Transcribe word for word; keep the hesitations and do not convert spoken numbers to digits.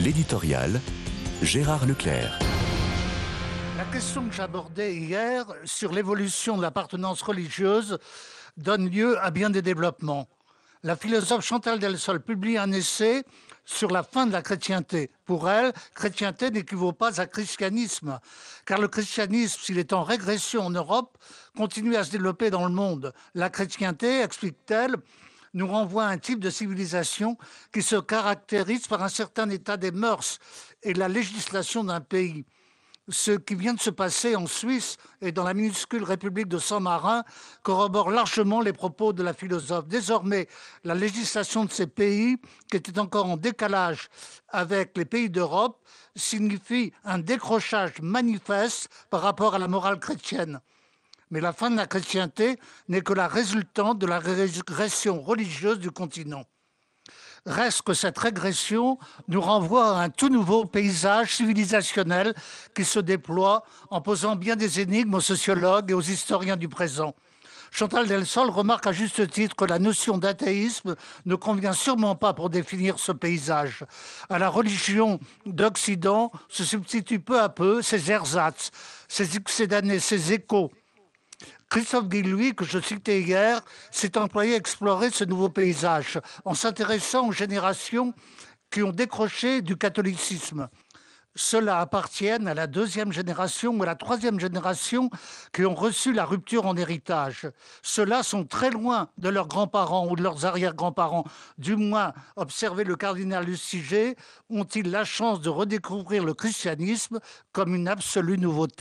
L'éditorial, Gérard Leclerc. La question que j'abordais hier sur l'évolution de l'appartenance religieuse donne lieu à bien des développements. La philosophe Chantal Delsol publie un essai sur la fin de la chrétienté. Pour elle, chrétienté n'équivaut pas à christianisme, car le christianisme, s'il est en régression en Europe, continue à se développer dans le monde. La chrétienté, explique-t-elle, nous renvoie à un type de civilisation qui se caractérise par un certain état des mœurs et la législation d'un pays. Ce qui vient de se passer en Suisse et dans la minuscule République de Saint-Marin corrobore largement les propos de la philosophe. Désormais, la législation de ces pays, qui était encore en décalage avec les pays d'Europe, signifie un décrochage manifeste par rapport à la morale chrétienne. Mais la fin de la chrétienté n'est que la résultante de la régression religieuse du continent. Reste que cette régression nous renvoie à un tout nouveau paysage civilisationnel qui se déploie en posant bien des énigmes aux sociologues et aux historiens du présent. Chantal Delsol remarque à juste titre que la notion d'athéisme ne convient sûrement pas pour définir ce paysage. À la religion d'Occident se substituent peu à peu ses ersatz, ses succédanés, ses échos. Christophe Guilluy, que je citais hier, s'est employé à explorer ce nouveau paysage en s'intéressant aux générations qui ont décroché du catholicisme. Ceux-là appartiennent à la deuxième génération ou à la troisième génération qui ont reçu la rupture en héritage. Ceux-là sont très loin de leurs grands-parents ou de leurs arrière-grands-parents. Du moins, observez le cardinal Lustiger, ont-ils la chance de redécouvrir le christianisme comme une absolue nouveauté.